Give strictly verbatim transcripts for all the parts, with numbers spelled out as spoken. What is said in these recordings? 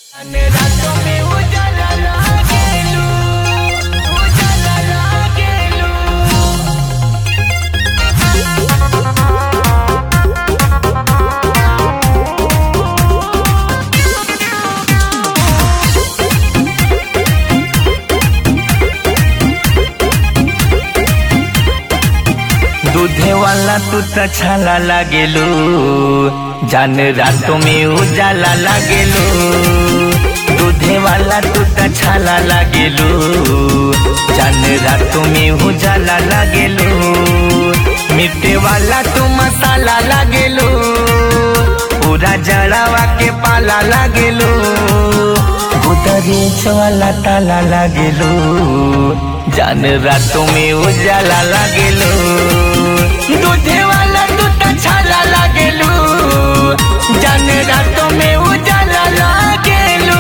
दूधे वाला तू त छाला लागेलू, जान रातों में उजाला लागेलू। दूधे वाला तू त छाला लागेलू, जान रातों में उजाला लागेलू। मिट्टी वाला तू मसाला लागेलू, पूरा जड़ावा के पाला लागेलू। गोदरेज वाला ताला लागेलू, जान रातों में उजाला लागेलू। दूधे वाला तू त छाला लागेलू, जान रातों में उजाला लागेलू।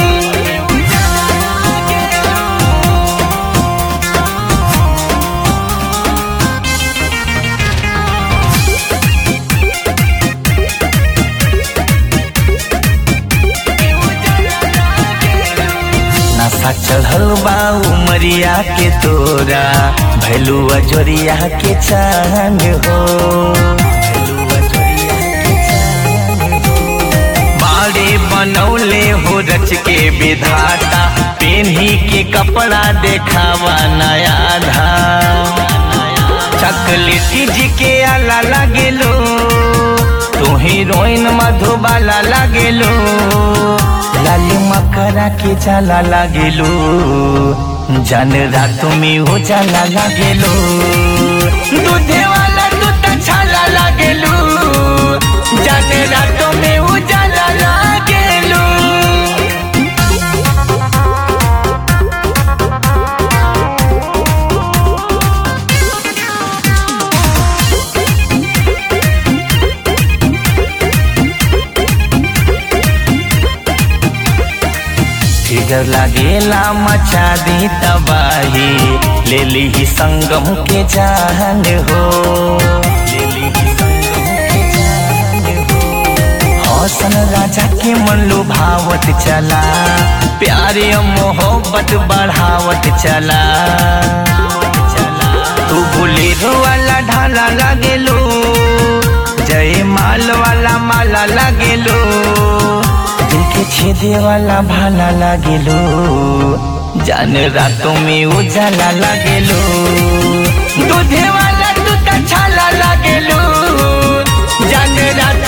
नशा चढ़ल बा उमरिया के तोरा, भैलू अजोरिया के चांद हो। बाड़े बनौले हो रच के विधाता, पेन्ही के कपड़ा देखावा नया धा। चकलेटी जी के आला लागेलो, तू हीरोइन मधुबाला लागेलो। लाली मकरा के जाला लागेलो, जान रातों में उजाला लागेलो। दूधे वाला तू त छाला लागेलो, जान रातों में उजाला लागेलो। फिगर लागेला मचा दी तबाही, ले ली ही संगम के जान हो। हौसन राजा के मन लुभावत चला, प्यारे मोहब्बत बढ़ावत चला। तू बुलेरो वाला ढाला लागेलो, जय माल वाला माला लागेलो। दिल के छेदे वाला भाला लागेलो, जान रातों में उजाला लागेलो। दूधे वाला तू त छाला लागेलो, जान रात